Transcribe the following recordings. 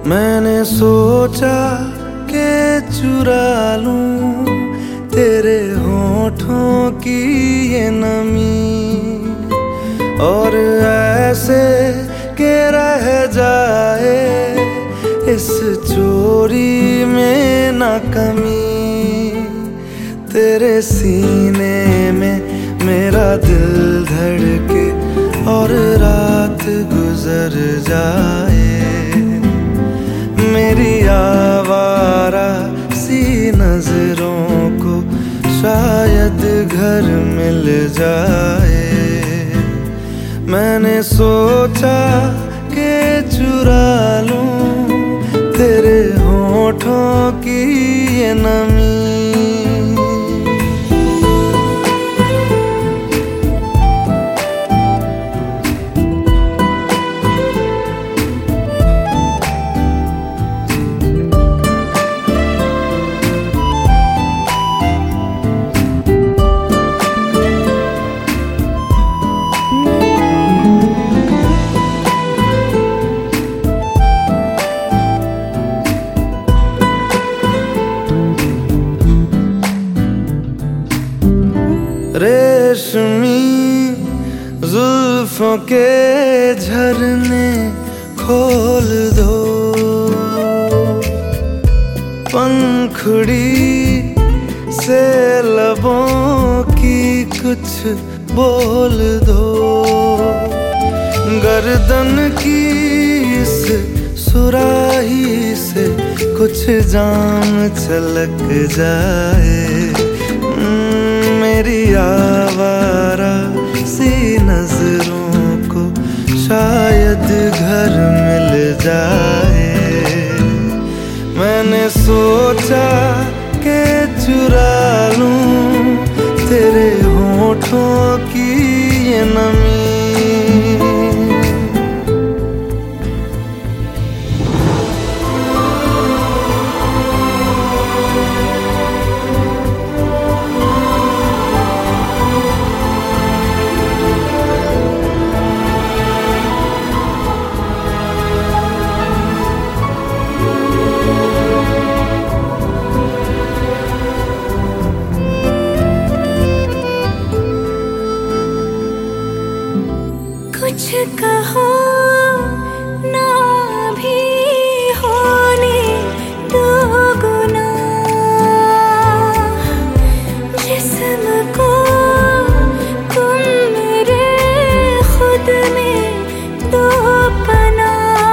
मैंने सोचा कि चुरा लूं तेरे होठों की ये नमी, और ऐसे के रह जाए इस चोरी में ना कमी। तेरे सीने में मेरा दिल धड़के और रात गुजर जाए, मेरी आवारा सी नजरों को शायद घर मिल जाए। मैंने सोचा कि चुरा लूं तेरे होठों की ये नमी। रेशमी जुल्फों के झरने खोल दो, पंखुड़ी से लबों की कुछ बोल दो। गर्दन की इस सुराही से कुछ जाम छलक जाए, मेरी आवारा सी नजरों को शायद घर मिल जाए। मैंने सोचा कि चुरा लूं तेरे होठों की ये नमी। कुछ कहो ना भी होने दो गुना, जिस्म को तुम मेरे खुद में दो पना।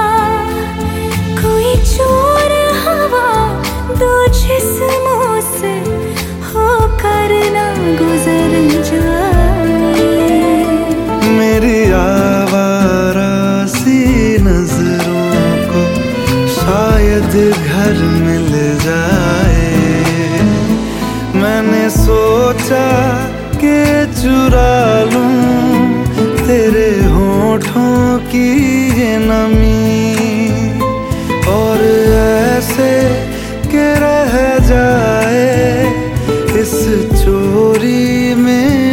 कोई चोर हवा दो जिस्मों से होकर ना गुजर जाए, मेरी आवारा सी नजरों को शायद घर मिल जाए। मैंने सोचा कि चुरा लूं तेरे होठों की ये नमी, और ऐसे के रह जाए इस चोरी में